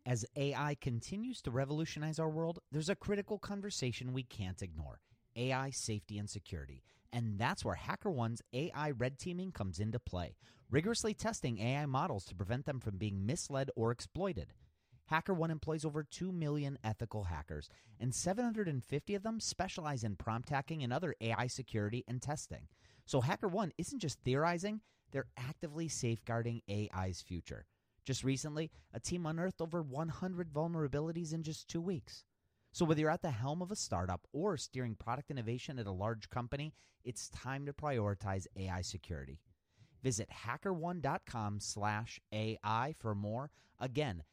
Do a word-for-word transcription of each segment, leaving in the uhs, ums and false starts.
As A I continues to revolutionize our world, there's a critical conversation we can't ignore: A I safety and security. And that's where HackerOne's A I red teaming comes into play, rigorously testing A I models to prevent them from being misled or exploited. HackerOne employs over two million ethical hackers, and seven hundred fifty of them specialize in prompt hacking and other A I security and testing. So HackerOne isn't just theorizing, they're actively safeguarding A I's future. Just recently, a team unearthed over one hundred vulnerabilities in just two weeks. So whether you're at the helm of a startup or steering product innovation at a large company, it's time to prioritize A I security. Visit HackerOne.com slash AI for more. Again,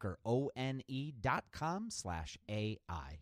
HackerOne.com slash AI.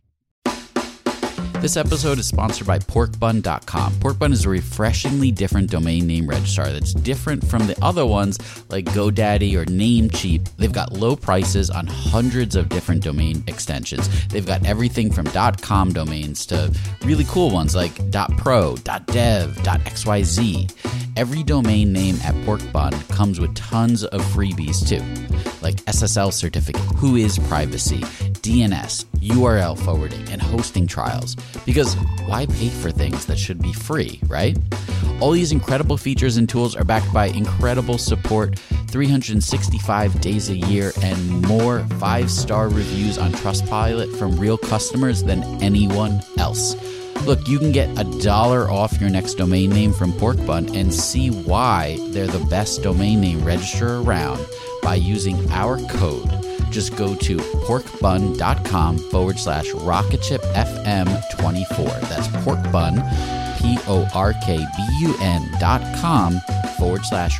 This episode is sponsored by pork bun dot com. Porkbun is a refreshingly different domain name registrar that's different from the other ones like GoDaddy or Namecheap. They've got low prices on hundreds of different domain extensions. They've got everything from .com domains to really cool ones like .pro, .dev, .xyz. Every domain name at Porkbun comes with tons of freebies too, like S S L certificate, Whois privacy, D N S, U R L forwarding, and hosting trials. Because why pay for things that should be free, right? All these incredible features and tools are backed by incredible support, three hundred sixty-five days a year, and more five-star reviews on Trustpilot from real customers than anyone else. Look, you can get a dollar off your next domain name from Porkbun and see why they're the best domain name registrar around by using our code. Just go to porkbun.com forward slash rocketshipfm24. That's porkbun, P O R K B U N dot com forward slash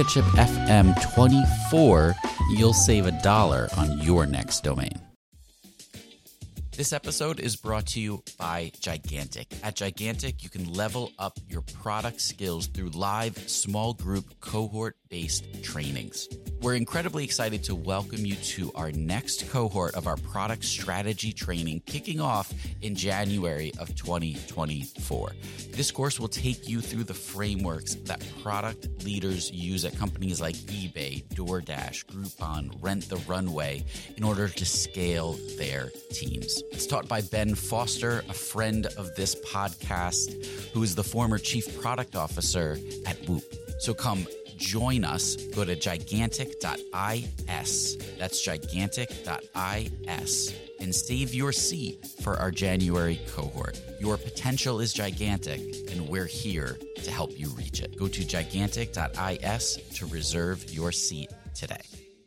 rocketshipfm24. You'll save a dollar on your next domain. This episode is brought to you by Gigantic. At Gigantic, you can level up your product skills through live, small group, cohort-based trainings. We're incredibly excited to welcome you to our next cohort of our product strategy training, kicking off in January of twenty twenty-four. This course will take you through the frameworks that product leaders use at companies like eBay, DoorDash, Groupon, Rent the Runway in order to scale their teams. It's taught by Ben Foster, a friend of this podcast, who is the former chief product officer at Whoop. So come join us. Go to gigantic dot is. That's gigantic dot is and save your seat for our January cohort. Your potential is gigantic, and we're here to help you reach it. Go to gigantic dot is to reserve your seat today.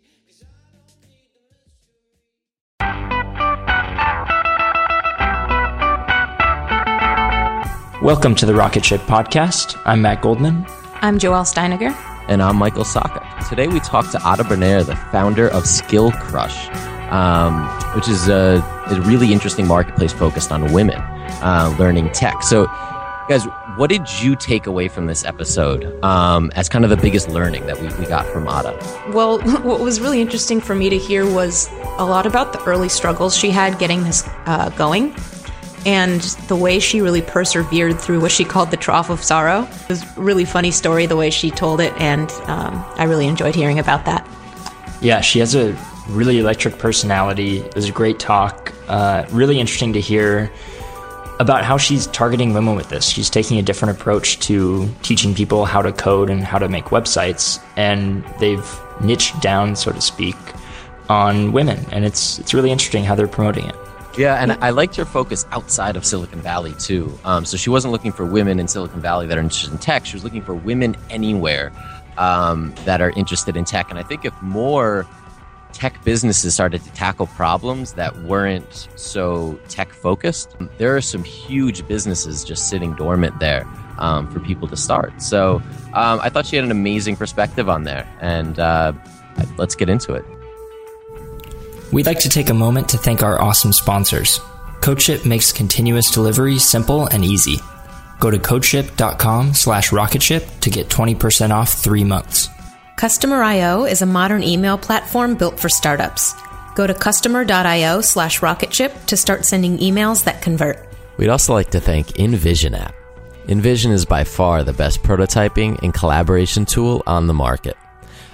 Welcome to the Rocket Ship Podcast. I'm Matt Goldman. I'm Joelle Steiniger. And I'm Michael Saka. Today we talk to Ada Bernaer, the founder of Skill Crush, um, which is a, a really interesting marketplace focused on women uh, learning tech. So, guys, what did you take away from this episode um, as kind of the biggest learning that we, we got from Ada? Well, what was really interesting for me to hear was a lot about the early struggles she had getting this uh, going, and the way she really persevered through what she called the trough of sorrow. It was a really funny story, the way she told it, and um, I really enjoyed hearing about that. Yeah, she has a really electric personality. It was a great talk. Uh, really interesting to hear about how she's targeting women with this. She's taking a different approach to teaching people how to code and how to make websites, and they've niched down, so to speak, on women, and it's it's really interesting how they're promoting it. Yeah, and I liked her focus outside of Silicon Valley, too. Um, so she wasn't looking for women in Silicon Valley that are interested in tech. She was looking for women anywhere um, that are interested in tech. And I think if more tech businesses started to tackle problems that weren't so tech-focused, there are some huge businesses just sitting dormant there um, for people to start. So um, I thought she had an amazing perspective on there. And uh, let's get into it. We'd like to take a moment to thank our awesome sponsors. CodeShip makes continuous delivery simple and easy. Go to codeship.com slash rocketship to get twenty percent off three months. Customer dot io is a modern email platform built for startups. Go to customer.io slash rocketship to start sending emails that convert. We'd also like to thank InVision app. InVision is by far the best prototyping and collaboration tool on the market.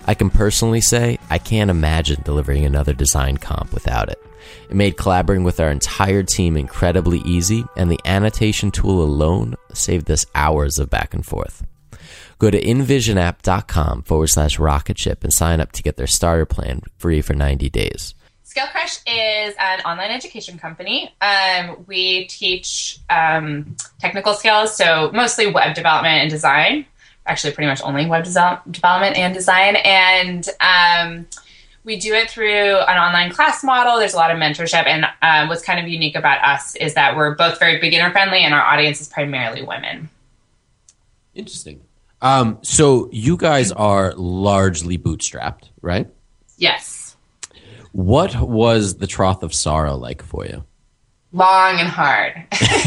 I can personally say I can't imagine delivering another design comp without it. It made collaborating with our entire team incredibly easy, and the annotation tool alone saved us hours of back and forth. Go to envisionapp.com forward slash rocketship and sign up to get their starter plan free for ninety days. ScaleCrush is an online education company. Um, we teach um, technical skills, so mostly web development and design. Actually, pretty much only web de- development and design. And um, we do it through an online class model. There's a lot of mentorship. And um, what's kind of unique about us is that we're both very beginner friendly and our audience is primarily women. Interesting. Um, so you guys are largely bootstrapped, right? Yes. What was the Trough of Sorrow like for you? Long and hard.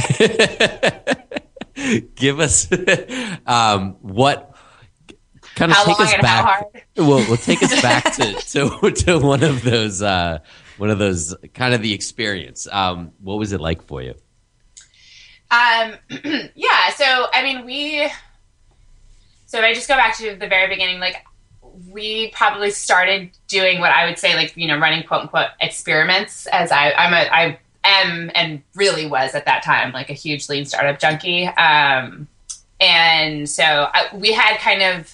Give us um, what kind of how take long us and back. How hard? Well, we'll take us back to, to to one of those uh, one of those kind of the experience. Um, what was it like for you? Um, yeah. So I mean, we. So if I just go back to the very beginning, like we probably started doing what I would say, like you know, running quote unquote experiments. As I, I'm a I. am and really was at that time like a huge lean startup junkie. Um, and so I, we had kind of,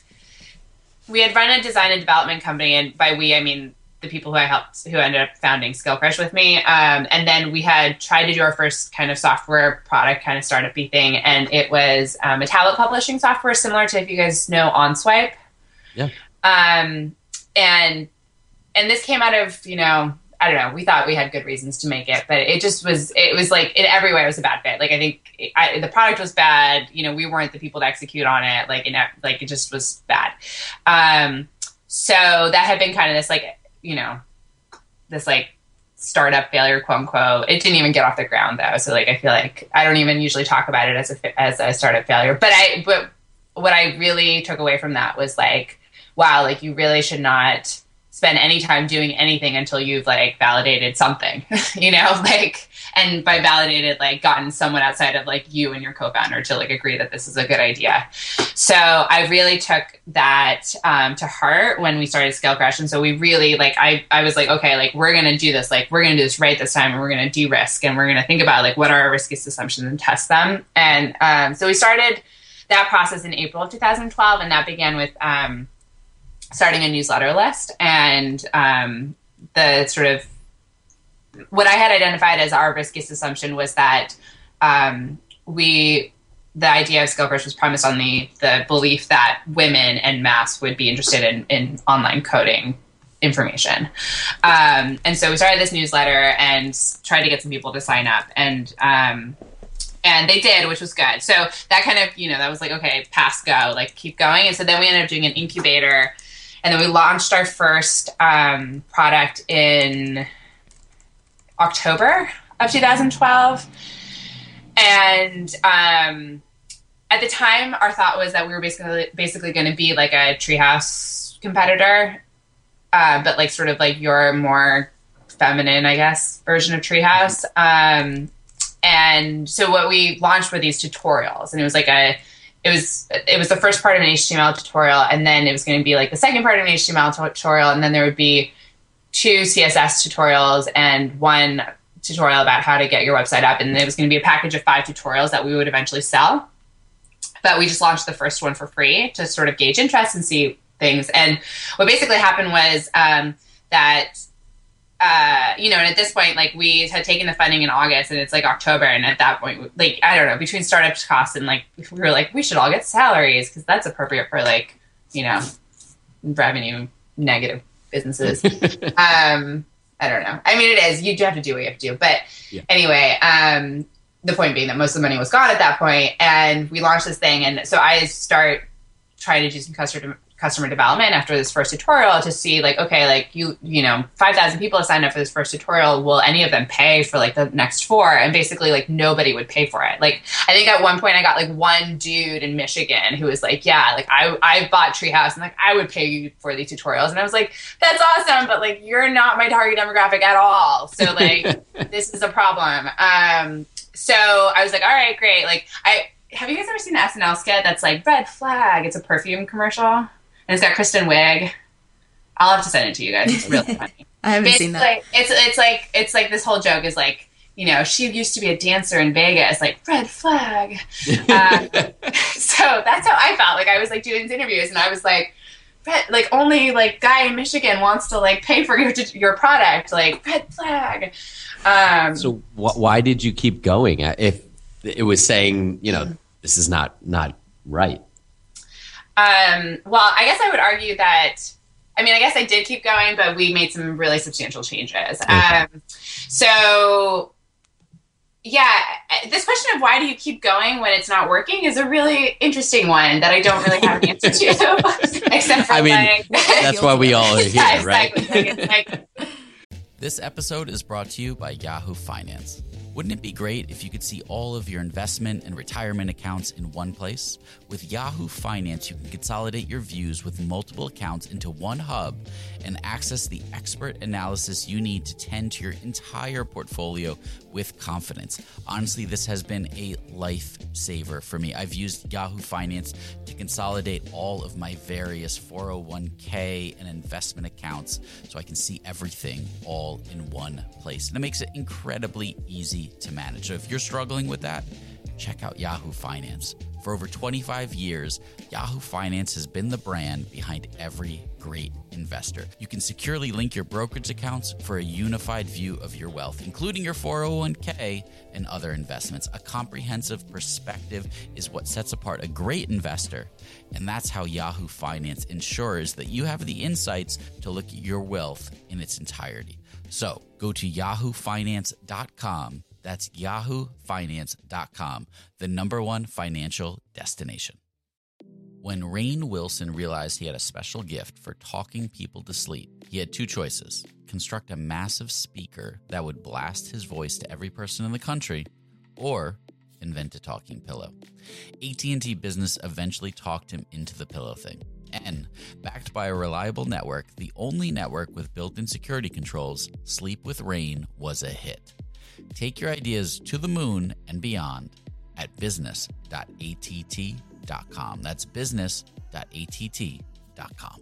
we had run a design and development company, and by we, I mean the people who I helped, who ended up founding ScaleCrush with me. Um, and then we had tried to do our first kind of software product kind of startup-y thing. And it was um, a tablet publishing software similar to, if you guys know, OnSwipe. Yeah. Um, and, and this came out of, you know, I don't know. We thought we had good reasons to make it, but it just was, it was like in every way it was a bad fit. Like I think it, I, the product was bad. You know, we weren't the people to execute on it. Like, in, like it just was bad. Um, so that had been kind of this like, you know, this like startup failure, quote unquote. It didn't even get off the ground though. So like, I feel like I don't even usually talk about it as a, as a startup failure, but I, but what I really took away from that was like, wow, like you really should not spend any time doing anything until you've like validated something, you know, like, and by validated, like gotten someone outside of like you and your co-founder to like agree that this is a good idea. So I really took that um, to heart when we started ScaleCrush. And so we really like, I, I was like, okay, like we're going to do this, like we're going to do this right this time, and we're going to de-risk, and we're going to think about like what are our riskiest assumptions and test them. And um, so we started that process in April of two thousand twelve, and that began with um, starting a newsletter list. And um, the sort of what I had identified as our riskiest assumption was that um, we, the idea of ScaleCrush was premised on the the belief that women en masse would be interested in, in online coding information. Um, and so we started this newsletter and tried to get some people to sign up, and um, and they did, which was good. So that kind of, you know, that was like, okay, pass go, like keep going. And so then we ended up doing an incubator. And then we launched our first um, product in October of two thousand twelve. And um, at the time, our thought was that we were basically basically going to be like a Treehouse competitor, uh, but like sort of like your more feminine, I guess, version of Treehouse. Um, and so what we launched were these tutorials, and it was like a It was it was the first part of an H T M L tutorial, and then it was going to be like the second part of an H T M L tutorial, and then there would be two C S S tutorials and one tutorial about how to get your website up, and it was going to be a package of five tutorials that we would eventually sell. But we just launched the first one for free to sort of gauge interest and see things. And what basically happened was um, that Uh, you know, and at this point, like we had taken the funding in August, and it's like October. And at that point, like, I don't know, between startup costs and like, we were like, we should all get salaries because that's appropriate for like, you know, revenue negative businesses. um, I don't know. I mean, it is, you do have to do what you have to do. But yeah. Anyway, um, the point being that most of the money was gone at that point, and we launched this thing. And so I start trying to do some customer customer development after this first tutorial to see like, okay, like you, you know, five thousand people have signed up for this first tutorial. Will any of them pay for like the next four? And basically like nobody would pay for it. Like, I think at one point I got like one dude in Michigan who was like, yeah, like I, I bought Treehouse and like, I would pay you for these tutorials. And I was like, that's awesome. But like, you're not my target demographic at all. So like, this is a problem. Um, so I was like, all right, great. Like I, have you guys ever seen the S N L skit that's like red flag? It's a perfume commercial. And it's got Kristen Wiig. I'll have to send it to you guys. It's really funny. I haven't it's seen that. Like, it's it's like it's like this whole joke is like, you know, she used to be a dancer in Vegas, like red flag. Um, so that's how I felt. Like I was like doing these interviews, and I was like, red, like only like guy in Michigan wants to like pay for your your product, like red flag. Um, so wh- why did you keep going if it was saying, you know, this is not not right? Um, well, I guess I would argue that, I mean, I guess I did keep going, but we made some really substantial changes. Okay. Um, so yeah, this question of why do you keep going when it's not working is a really interesting one that I don't really have an answer to, except for I mean, like, that's why we all are here, yeah, right? exactly. Like, it's like, This episode is brought to you by Yahoo Finance. Wouldn't it be great if you could see all of your investment and retirement accounts in one place? With Yahoo Finance, you can consolidate your views with multiple accounts into one hub and access the expert analysis you need to tend to your entire portfolio with confidence. Honestly, this has been a lifesaver for me. I've used Yahoo Finance to consolidate all of my various four oh one k and investment accounts so I can see everything all in one place. And it makes it incredibly easy to manage. So if you're struggling with that, check out Yahoo Finance. For over twenty-five years, Yahoo Finance has been the brand behind every great investor. You can securely link your brokerage accounts for a unified view of your wealth, including your four oh one k and other investments. A comprehensive perspective is what sets apart a great investor, and that's how Yahoo Finance ensures that you have the insights to look at your wealth in its entirety. So go to yahoo finance dot com. That's yahoo finance dot com, the number one financial destination. When Rainn Wilson realized he had a special gift for talking people to sleep, he had two choices: construct a massive speaker that would blast his voice to every person in the country, or invent a talking pillow. A T and T Business eventually talked him into the pillow thing. And, backed by a reliable network, the only network with built-in security controls, Sleep with Rainn was a hit. Take your ideas to the moon and beyond at business dot a t t dot com. That's business dot a t t dot com.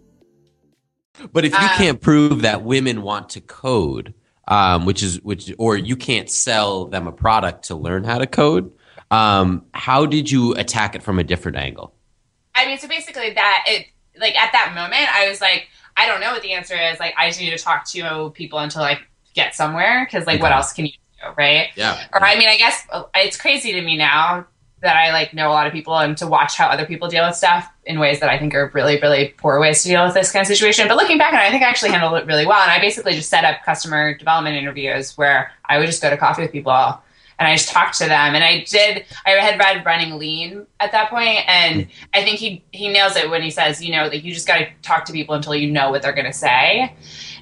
But if you Um, can't prove that women want to code, um, which is which, or you can't sell them a product to learn how to code, um, how did you attack it from a different angle? I mean, so basically that it, like at that moment, I was like, I don't know what the answer is. Like, I just need to talk to people until I get somewhere. Cause like, Okay. what else can you do? Right. Yeah. Or, I mean, I guess it's crazy to me now that I like know a lot of people and to watch how other people deal with stuff in ways that I think are really, really poor ways to deal with this kind of situation. But looking back on it, I think I actually handled it really well. And I basically just set up customer development interviews where I would just go to coffee with people and I just talked to them. And I did, I had read Running Lean at that point, and I think he he nails it when he says, you know, like you just got to talk to people until you know what they're going to say.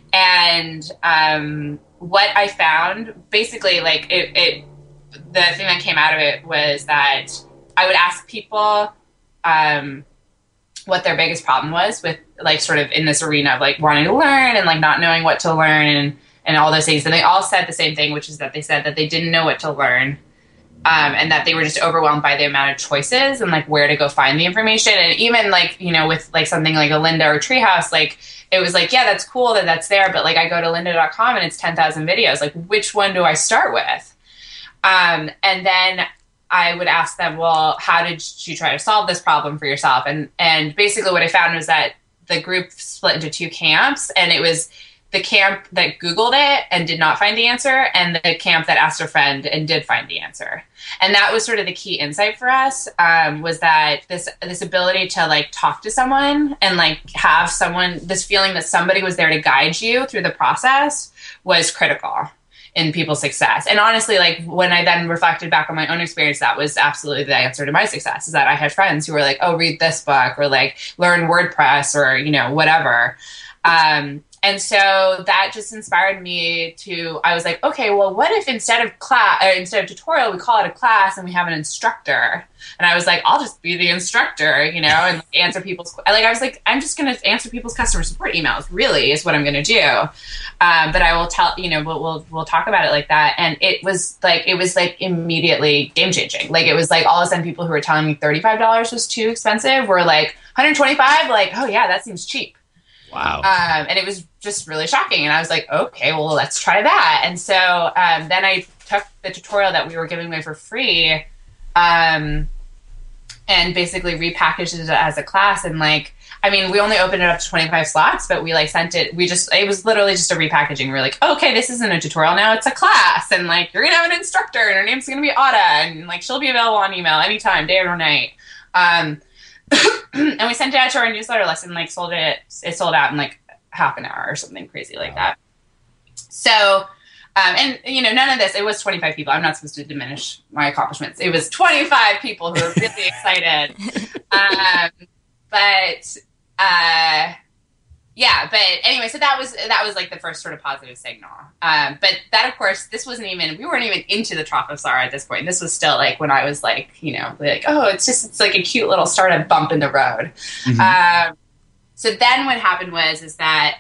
And um, what I found, basically, like it, it, the thing that came out of it was that I would ask people um, what their biggest problem was with, like, sort of in this arena of like wanting to learn and like not knowing what to learn and and all those things. And they all said the same thing, which is that they said that they didn't know what to learn, um, and that they were just overwhelmed by the amount of choices and like where to go find the information. And even like, you know, with like something like a Lynda or Treehouse, like it was like, yeah, that's cool that that's there. But like I go to lynda dot com and it's ten thousand videos. Like, which one do I start with? Um, and then I would ask them, well, how did you try to solve this problem for yourself? And, and basically what I found was that the group split into two camps, and it was the camp that Googled it and did not find the answer, and the camp that asked a friend and did find the answer. And that was sort of the key insight for us, um, was that this this ability to like talk to someone and like have someone, this feeling that somebody was there to guide you through the process was critical in people's success. And honestly, like when I then reflected back on my own experience, that was absolutely the answer to my success, is that I had friends who were like, oh, read this book, or like learn WordPress, or, you know, whatever. Um, And so that just inspired me to, I was like, okay, well, what if instead of class, or instead of tutorial, we call it a class and we have an instructor? And I was like, I'll just be the instructor, you know, and like, answer people's, like, I was like, I'm just going to answer people's customer support emails, really, is what I'm going to do. Um, but I will tell, you know, we'll, we'll, we'll talk about it like that. And it was like, it was like immediately game changing. Like, it was like all of a sudden people who were telling me thirty-five dollars was too expensive were like one hundred twenty-five, like, oh yeah, that seems cheap. Wow. Um, and it was just really shocking. And I was like, okay, well, let's try that. And so um, then I took the tutorial that we were giving away for free um, and basically repackaged it as a class. And like, I mean, we only opened it up to twenty-five slots, but we like sent it, we just, it was literally just a repackaging. We were like, okay, this isn't a tutorial now, it's a class. And like, you're going to have an instructor and her name's going to be Ada. And like, she'll be available on email anytime, day or night. Um, and we sent it out to our newsletter list and like sold it, it sold out in like half an hour or something crazy like that. So, um, and you know, none of this, it was twenty-five people. I'm not supposed to diminish my accomplishments. It was twenty-five people who were really excited. Um, but, uh, yeah, but anyway, so that was, that was like the first sort of positive signal. Um, but that, of course, this wasn't even, we weren't even into the Trough of Sorrow at this point. This was still like when I was like, you know, like, oh, it's just, it's like a cute little startup bump in the road. Mm-hmm. Um, so then what happened was, is that,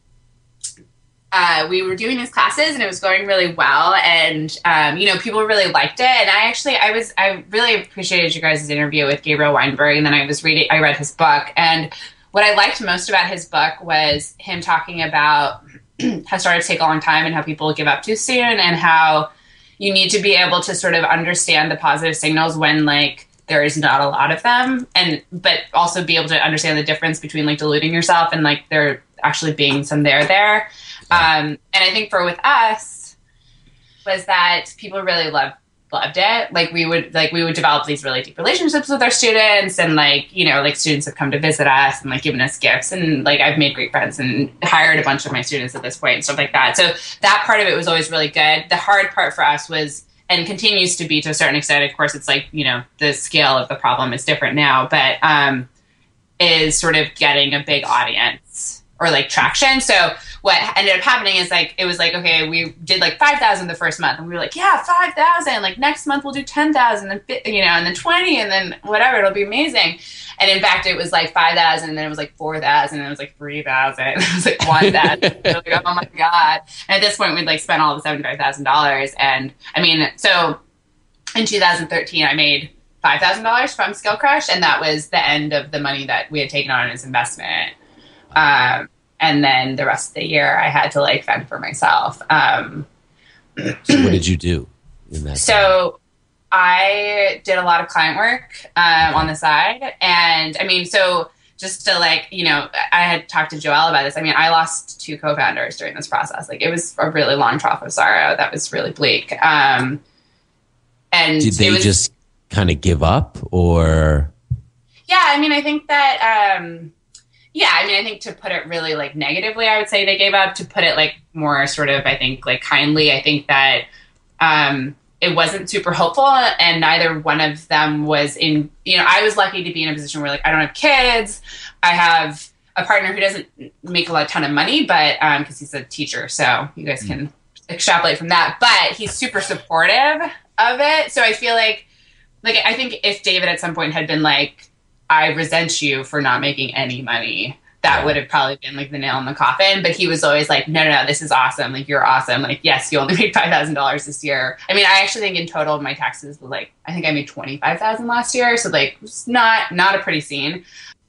uh, we were doing these classes and it was going really well. And, um, you know, people really liked it. And I actually, I was, I really appreciated you guys' interview with Gabriel Weinberg. And then I was reading, I read his book, and what I liked most about his book was him talking about how startups take a long time and how people give up too soon, and how you need to be able to sort of understand the positive signals when like there is not a lot of them, and but also be able to understand the difference between like deluding yourself and like there actually being some there there. Um, and I think for with us was that people really loved loved it. Like we would like we would develop these really deep relationships with our students, and like, you know, like students have come to visit us and like given us gifts, and like I've made great friends and hired a bunch of my students at this point and stuff like that. So that part of it was always really good. The hard part for us was, and continues to be to a certain extent, of course, it's like, you know, the scale of the problem is different now, but um, is sort of getting a big audience or like traction. So what ended up happening is like, it was like, okay, we did like five thousand the first month, and we were like, yeah, five thousand, like next month we'll do ten thousand, and you know, and then twenty, and then whatever, it'll be amazing. And in fact, it was like five thousand, and then it was like four thousand, and it was like three thousand, it was like one thousand. Like, oh my God. And at this point we'd like spent all the seventy-five thousand dollars. And I mean, so in two thousand thirteen, I made five thousand dollars from Skill Crush, and that was the end of the money that we had taken on as investment. Um, And then the rest of the year I had to like fend for myself. Um, so what did you do in that so time? I did a lot of client work um, on the side. And I mean, so just to like, you know, I had talked to Joelle about this. I mean, I lost two co-founders during this process. Like it was a really long trough of sorrow. That was really bleak. Um, and did they was, just kind of give up, or? Yeah, I mean, I think that, um, yeah, I mean, I think to put it really like negatively, I would say they gave up. To put it like more sort of, I think like kindly, I think that um, it wasn't super hopeful, and neither one of them was in, you know, I was lucky to be in a position where like I don't have kids. I have a partner who doesn't make a lot, ton of money, but um, because he's a teacher, so you guys can extrapolate from that. But he's super supportive of it. So I feel like, like I think if David at some point had been like, I resent you for not making any money, that would have probably been like the nail in the coffin. But he was always like, no, no, no, this is awesome. Like, you're awesome. Like, yes, you only made five thousand dollars this year. I mean, I actually think in total my taxes were like, I think I made twenty-five thousand last year. So like, it's not, not a pretty scene.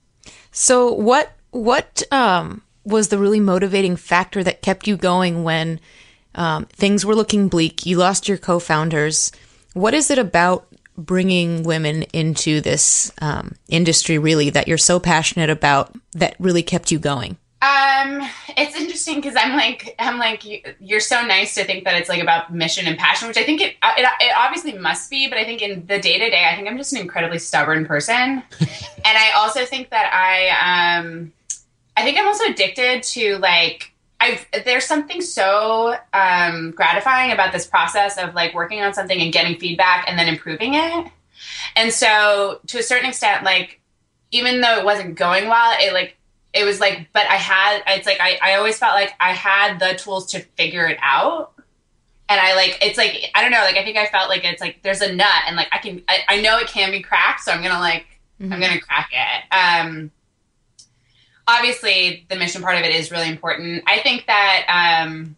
So what, what, um, was the really motivating factor that kept you going when, um, things were looking bleak? You lost your co-founders. What is it about bringing women into this um, industry really that you're so passionate about that really kept you going? Um, it's interesting because I'm like, I'm like, you, you're so nice to think that it's like about mission and passion, which I think it, it, it obviously must be, but I think in the day to day, I think I'm just an incredibly stubborn person. And I also think that I, um, I think I'm also addicted to like, I've, there's something so um, gratifying about this process of like working on something and getting feedback and then improving it. And so to a certain extent, like, even though it wasn't going well, it like, it was like, but I had, it's like, I, I always felt like I had the tools to figure it out. And I like, it's like, I don't know, like, I think I felt like it's like, there's a nut and like, I can, I, I know it can be cracked. So I'm going to like, mm-hmm. I'm going to crack it. Um, Obviously, the mission part of it is really important. I think that, um,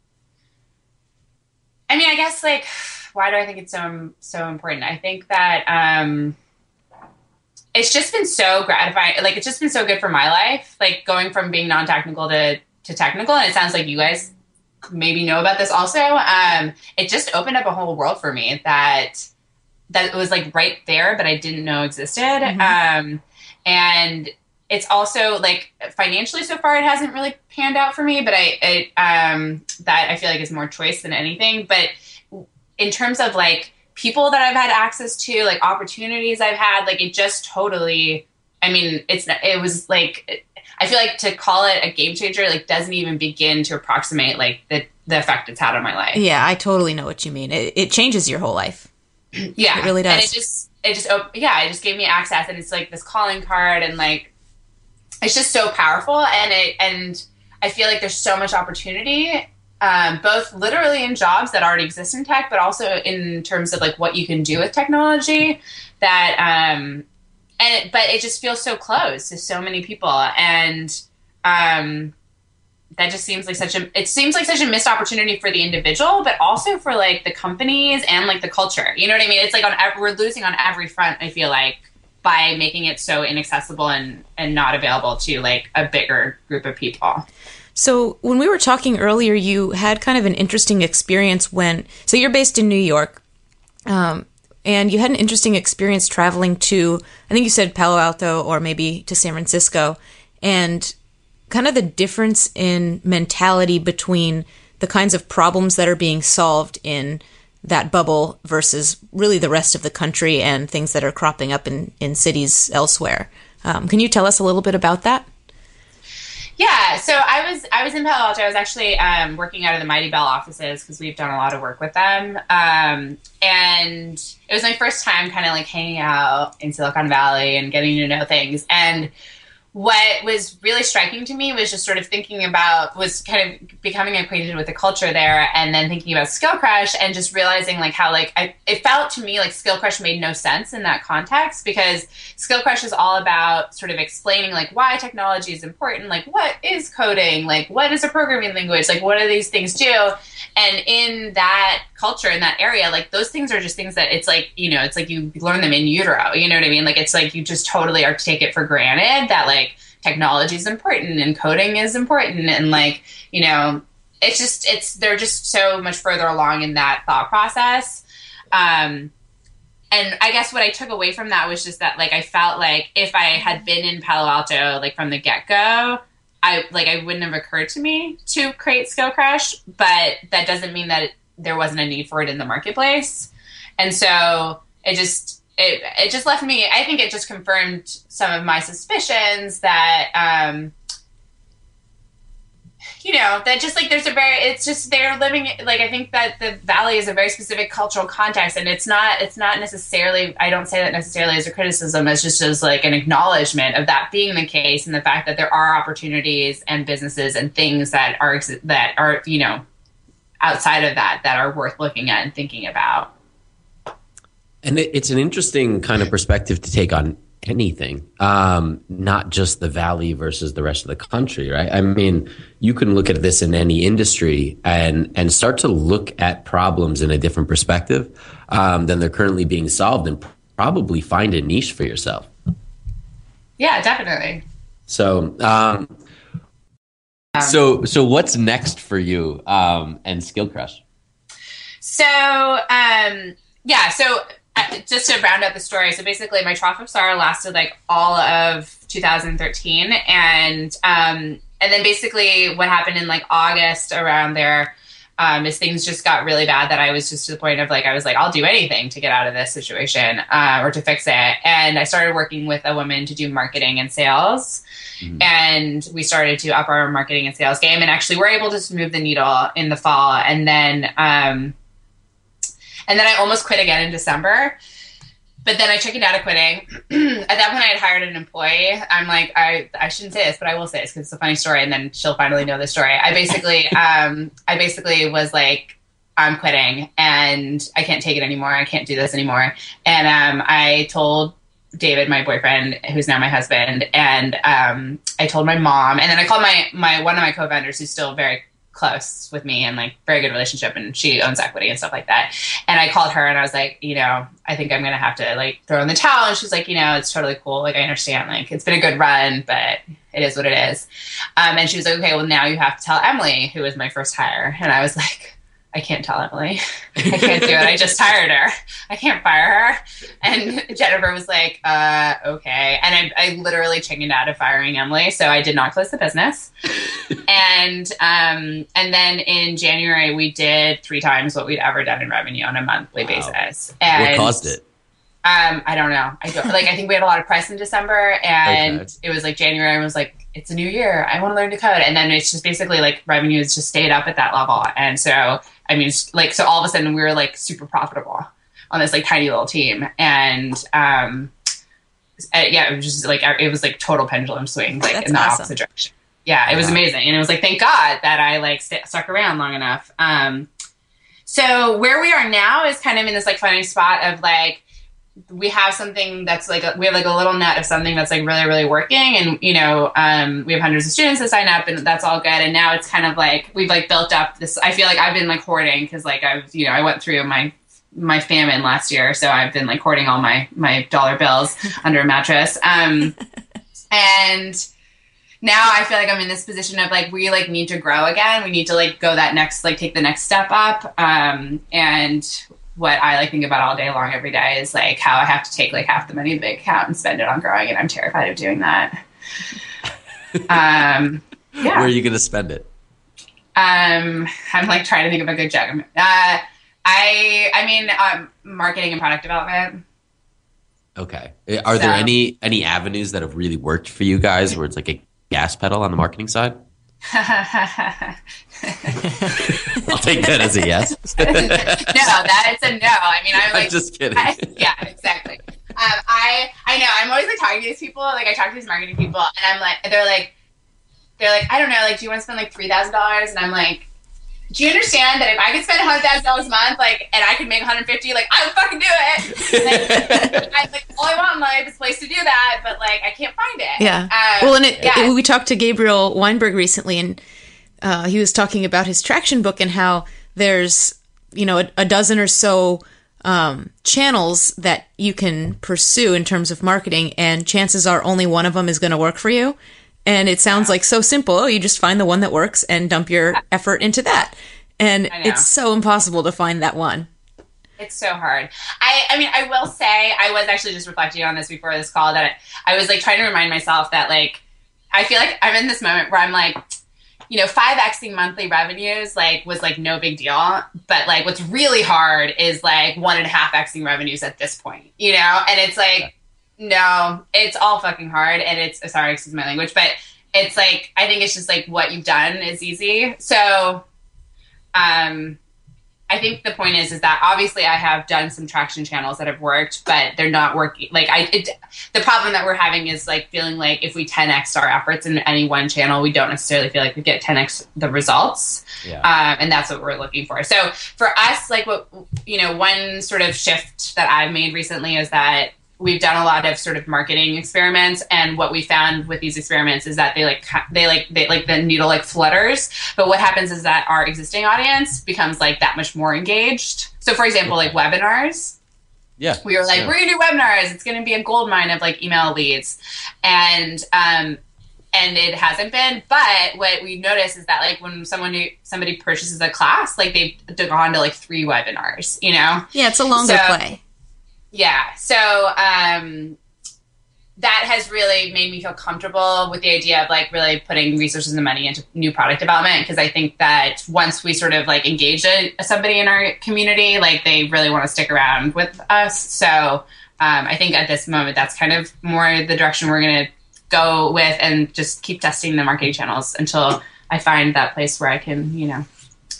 I mean, I guess, like, why do I think it's so so important? I think that um, it's just been so gratifying. Like, it's just been so good for my life, like going from being non-technical to, to technical. And it sounds like you guys maybe know about this also. Um, it just opened up a whole world for me that, that was like right there, but I didn't know existed. Mm-hmm. Um, and it's also like financially so far, it hasn't really panned out for me, but I, it, um, that I feel like is more choice than anything. But in terms of like people that I've had access to, like opportunities I've had, like it just totally, I mean, it's, it was like, I feel like to call it a game changer, like doesn't even begin to approximate like the, the effect it's had on my life. Yeah, I totally know what you mean. It, it changes your whole life. Yeah. It really does. And it just, it just, oh, yeah, it just gave me access, and it's like this calling card, and like, it's just so powerful. And it, and I feel like there's so much opportunity, um, both literally in jobs that already exist in tech, but also in terms of like what you can do with technology that, um, and, it, but it just feels so close to so many people. And, um, that just seems like such a, it seems like such a missed opportunity for the individual, but also for like the companies and like the culture. You know what I mean? It's like on, we're losing on every front, I feel like, by making it so inaccessible and, and not available to like a bigger group of people. So when we were talking earlier, you had kind of an interesting experience when, so you're based in New York, um, and you had an interesting experience traveling to, I think you said Palo Alto or maybe to San Francisco, and kind of the difference in mentality between the kinds of problems that are being solved in that bubble versus really the rest of the country and things that are cropping up in, in cities elsewhere. Um, can you tell us a little bit about that? Yeah, so I was I was in Palo Alto. I was actually um, working out of the Mighty Bell offices because we've done a lot of work with them. Um, and it was my first time kind of like hanging out in Silicon Valley and getting to know things. And what was really striking to me was just sort of thinking about, was kind of becoming acquainted with the culture there, and then thinking about Skill Crush and just realizing like how like I, it felt to me like Skill Crush made no sense in that context, because Skill Crush is all about sort of explaining like why technology is important, like what is coding, like what is a programming language, like what do these things do? And in that culture, in that area, like those things are just things that it's like, you know, it's like you learn them in utero, you know what I mean? Like it's like you just totally are take it for granted that like technology is important and coding is important, and like, you know, it's just, it's, they're just so much further along in that thought process. Um, and I guess what I took away from that was just that, like, I felt like if I had been in Palo Alto, like from the get-go, I like, it wouldn't have occurred to me to create Skill Crush, but that doesn't mean that it, there wasn't a need for it in the marketplace. And so it just, It, it just left me, I think it just confirmed some of my suspicions that, um, you know, that just like there's a very, it's just they're living, like I think that the Valley is a very specific cultural context, and it's not, it's not necessarily, I don't say that necessarily as a criticism, it's just as like an acknowledgement of that being the case, and the fact that there are opportunities and businesses and things that are, that are, you know, outside of that, that are worth looking at and thinking about. And it, it's an interesting kind of perspective to take on anything, um, not just the Valley versus the rest of the country, right? I mean, you can look at this in any industry and and start to look at problems in a different perspective um, than they're currently being solved, and probably find a niche for yourself. Yeah, definitely. So, um, um, so, so what's next for you um, and Skill Crush? So, um, yeah, so. Just to round out the story, so basically my trough of sorrow lasted like all of two thousand thirteen, and um, and then basically what happened in like August around there um, is things just got really bad that I was just to the point of like, I was like, I'll do anything to get out of this situation uh, or to fix it. And I started working with a woman to do marketing and sales. Mm-hmm. And we started to up our marketing and sales game, and actually we're able to move the needle in the fall. And then um, And then I almost quit again in December, but then I chickened out of quitting. At that point, I had hired an employee. I'm like, I, I shouldn't say this, but I will say this because it's a funny story, and then she'll finally know the story. I basically, um, I basically was like, I'm quitting, and I can't take it anymore. I can't do this anymore. And um, I told David, my boyfriend, who's now my husband, and um, I told my mom, and then I called my my one of my co-founders, who's still very close with me and like very good relationship, and she owns equity and stuff like that. And I called her and I was like, you know, I think I'm going to have to like throw in the towel. And she's like, you know, it's totally cool. Like, I understand, like, it's been a good run, but it is what it is. Um, and she was like, okay, well now you have to tell Emily, who was my first hire. And I was like, I can't tell Emily. I can't do it. I just hired her. I can't fire her. And Jennifer was like, uh, okay. And I, I literally chickened out of firing Emily. So I did not close the business. and um, and then in January, we did three times what we'd ever done in revenue on a monthly wow. basis. And, what caused it? Um, I don't know. I don't like. I think we had a lot of price in December, and okay. it was like January. I was like, "It's a new year. I want to learn to code." And then it's just basically like revenues just stayed up at that level. And so, I mean, like, so all of a sudden we were like super profitable on this like tiny little team, and um, uh, yeah, it was just like it was like total pendulum swing, like That's in the awesome. opposite direction. Yeah, it was amazing, and it was like, thank God that I like st- stuck around long enough. Um, so where we are now is kind of in this like funny spot of like. We have something that's like, a, we have like a little net of something that's like really, really working. And, you know, um, we have hundreds of students that sign up and that's all good. And now it's kind of like, we've like built up this, I feel like I've been like hoarding cause like I've, you know, I went through my, my famine last year. So I've been like hoarding all my, my dollar bills under a mattress. Um, and now I feel like I'm in this position of like, we like need to grow again. We need to like go that next, like take the next step up. Um, and what I like think about all day long every day is like how I have to take like half the money in the bank account and spend it on growing, and I'm terrified of doing that. um, yeah. Where are you going to spend it? Um, I'm like trying to think of a good joke. Uh, I, I mean, um, marketing and product development. Okay. Are so, there any any avenues that have really worked for you guys where it's like a gas pedal on the marketing side? I'll take that as a yes. No, that is a no. I mean, I'm like, I'm just kidding. I, yeah, exactly. Um, I I know. I'm always like talking to these people. Like I talk to these marketing people, and I'm like, they're like, they're like, I don't know. Like, do you want to spend like three thousand dollars? And I'm like, do you understand that if I could spend a hundred thousand dollars a month, like, and I could make one hundred fifty, like, I would fucking do it. Like, I like all I want in life is a place to do that, but like, I can't find it. Yeah. Um, well, and it, yeah. it, we talked to Gabriel Weinberg recently, and uh, he was talking about his traction book and how there's, you know, a, a dozen or so um, channels that you can pursue in terms of marketing, and chances are only one of them is going to work for you. And it sounds like so simple. You just find the one that works and dump your effort into that. And it's so impossible to find that one. It's so hard. I, I mean, I will say, I was actually just reflecting on this before this call, that I, I was like trying to remind myself that like, I feel like I'm in this moment where I'm like, you know, five Xing monthly revenues like was like no big deal. But like what's really hard is like one and a half Xing revenues at this point, you know? And it's like, no, it's all fucking hard. And it's, sorry, excuse my language, but it's like, I think it's just like what you've done is easy. So, um, I think the point is, is that obviously I have done some traction channels that have worked, but they're not working. Like I, it, the problem that we're having is like feeling like if we ten X our efforts in any one channel, we don't necessarily feel like we get ten X the results. Yeah. Um, and that's what we're looking for. So for us, like what, you know, one sort of shift that I've made recently is that we've done a lot of sort of marketing experiments, and what we found with these experiments is that they like they like they like the needle like flutters. But what happens is that our existing audience becomes like that much more engaged. So, for example, like webinars. Yeah, we were like, yeah. we're gonna do webinars. It's gonna be a gold mine of like email leads, and um, and it hasn't been. But what we notice is that like when someone who, somebody purchases a class, like they've gone to like three webinars. You know? Yeah, it's a longer so, play. Yeah. So um, that has really made me feel comfortable with the idea of like really putting resources and money into new product development. Because I think that once we sort of like engage a, somebody in our community, like they really want to stick around with us. So um, I think at this moment, that's kind of more the direction we're going to go with, and just keep testing the marketing channels until I find that place where I can, you know,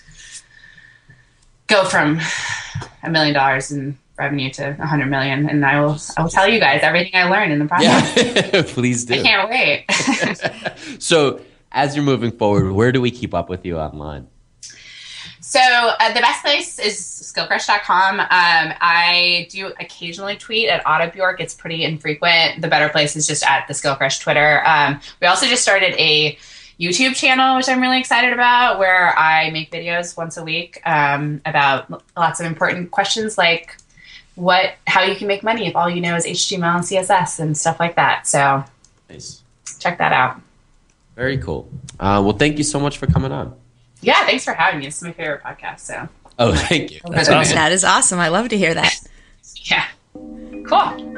go from a million dollars and revenue to a hundred million, and I will I will tell you guys everything I learned in the process. Yeah, please do. I can't wait. So, as you're moving forward, where do we keep up with you online? So uh, the best place is skill crush dot com. Um, I do occasionally tweet at Auto Bjork. It's pretty infrequent. The better place is just at the Skill Crush Twitter. Um, we also just started a YouTube channel, which I'm really excited about, where I make videos once a week um, about lots of important questions like what, how you can make money if all you know is H T M L and C S S and stuff like that. So Nice. Check that out. Very cool. Uh, well, thank you so much for coming on. Yeah, thanks for having me. It's my favorite podcast. So. Oh, thank you. That's awesome. That is awesome. I love to hear that. Yeah. Cool.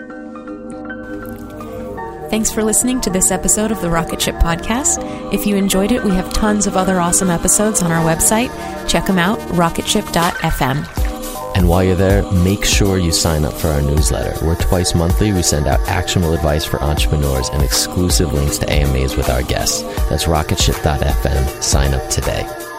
Thanks for listening to this episode of the Rocket Ship Podcast. If you enjoyed it, we have tons of other awesome episodes on our website. Check them out, rocket ship dot f m. And while you're there, make sure you sign up for our newsletter. We're twice monthly. We send out actionable advice for entrepreneurs and exclusive links to A M As with our guests. That's rocket ship dot f m. Sign up today.